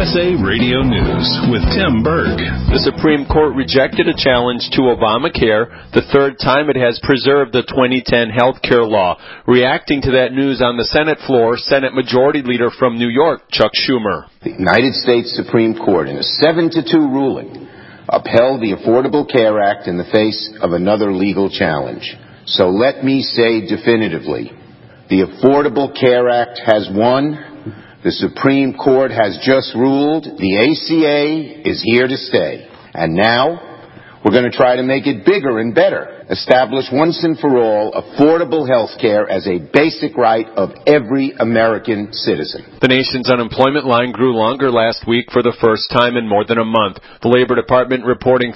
USA Radio News with Tim Berg. The Supreme Court rejected a challenge to Obamacare, the third time it has preserved the 2010 health care law. Reacting to that news on the Senate floor, Senate Majority Leader from New York, Chuck Schumer. The United States Supreme Court, in a 7-2 ruling, upheld the Affordable Care Act in the face of another legal challenge. So let me say definitively, the Affordable Care Act has won. The Supreme Court has just ruled the ACA is here to stay. And now, we're going to try to make it bigger and better. Establish once and for all affordable health care as a basic right of every American citizen. The nation's unemployment line grew longer last week for the first time in more than a month. The Labor Department reporting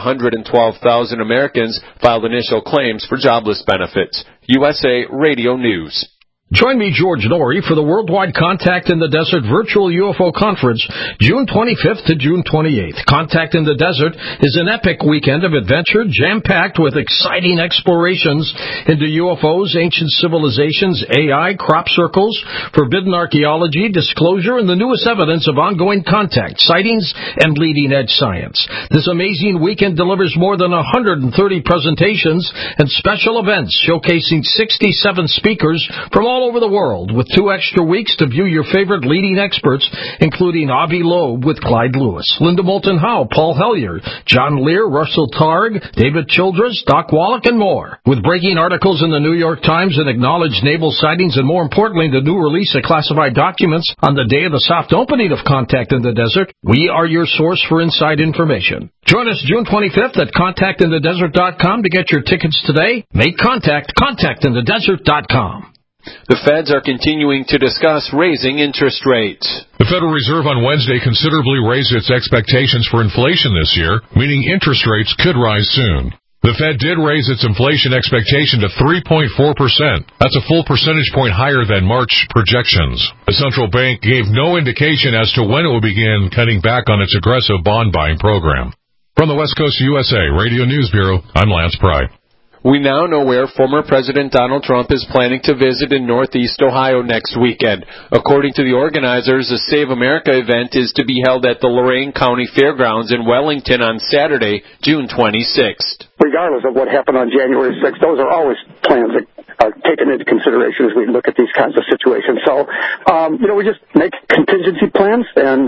412,000 Americans filed initial claims for jobless benefits. USA Radio News. Join me, George Norrie, for the Worldwide Contact in the Desert Virtual UFO Conference, June 25th to June 28th. Contact in the Desert is an epic weekend of adventure, jam-packed with exciting explorations into UFOs, ancient civilizations, AI, crop circles, forbidden archaeology, disclosure, and the newest evidence of ongoing contact, sightings, and leading-edge science. This amazing weekend delivers more than 130 presentations and special events showcasing 67 speakers from all over the world, with 2 extra weeks to view your favorite leading experts, including Avi Loeb with Clyde Lewis, Linda Moulton Howe, Paul Hellyer, John Lear, Russell Targ, David Childress, Doc Wallach, and more. With breaking articles in the New York Times and acknowledged naval sightings, and more importantly, the new release of classified documents on the day of the soft opening of Contact in the Desert, we are your source for inside information. Join us June 25th at contactinthedesert.com to get your tickets today. Make contact, contactinthedesert.com. The feds are continuing to discuss raising interest rates. The Federal Reserve on Wednesday considerably raised its expectations for inflation this year, meaning interest rates could rise soon. The Fed did raise its inflation expectation to 3.4%. That's a full percentage point higher than March projections. The central bank gave no indication as to when it would begin cutting back on its aggressive bond buying program. From the West Coast USA Radio News Bureau, I'm Lance Pry. We now know where former President Donald Trump is planning to visit in Northeast Ohio next weekend. According to the organizers, the Save America event is to be held at the Lorain County Fairgrounds in Wellington on Saturday, June 26th. Regardless of what happened on January 6th, those are always plans that are taken into consideration as we look at these kinds of situations. So, we just make contingency plans and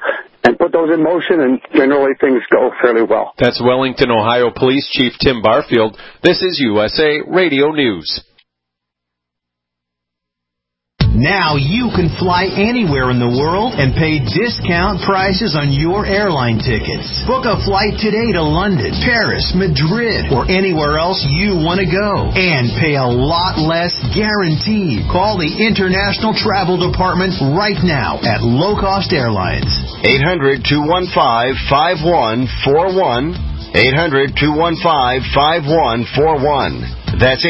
put those in motion, and generally things go fairly well. That's Wellington, Ohio Police Chief Tim Barfield. This is USA Radio News. Now you can fly anywhere in the world and pay discount prices on your airline tickets. Book a flight today to London, Paris, Madrid, or anywhere else you want to go. And pay a lot less guaranteed. Call the International Travel Department right now at Low Cost Airlines. 800-215-5141. 800-215-5141. That's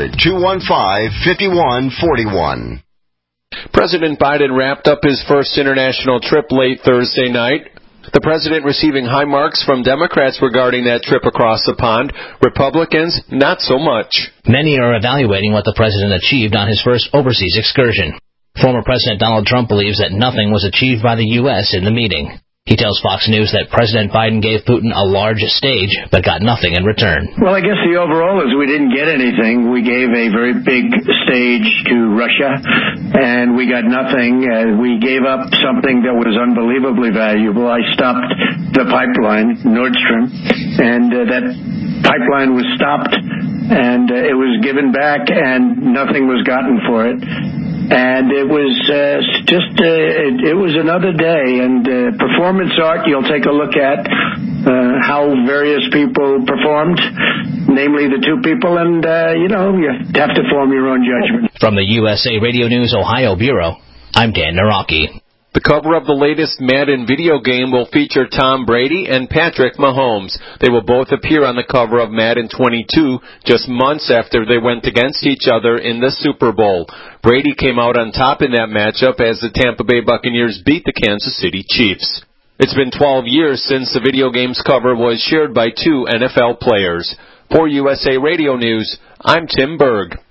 800-215-5141. President Biden wrapped up his first international trip late Thursday night. The president receiving high marks from Democrats regarding that trip across the pond. Republicans, not so much. Many are evaluating what the president achieved on his first overseas excursion. Former President Donald Trump believes that nothing was achieved by the U.S. in the meeting. He tells Fox News that President Biden gave Putin a large stage, but got nothing in return. Well, I guess the overall is we didn't get anything. We gave a very big stage to Russia, and we got nothing. We gave up something that was unbelievably valuable. I stopped the pipeline, Nord Stream, and that pipeline was stopped, and it was given back, and nothing was gotten for it. And it was it was another day. And performance art, you'll take a look at how various people performed, namely the two people, and, you have to form your own judgment. From the USA Radio News Ohio Bureau, I'm Dan Naraki. The cover of the latest Madden video game will feature Tom Brady and Patrick Mahomes. They will both appear on the cover of Madden 22 just months after they went against each other in the Super Bowl. Brady came out on top in that matchup as the Tampa Bay Buccaneers beat the Kansas City Chiefs. It's been 12 years since the video game's cover was shared by two NFL players. For USA Radio News, I'm Tim Berg.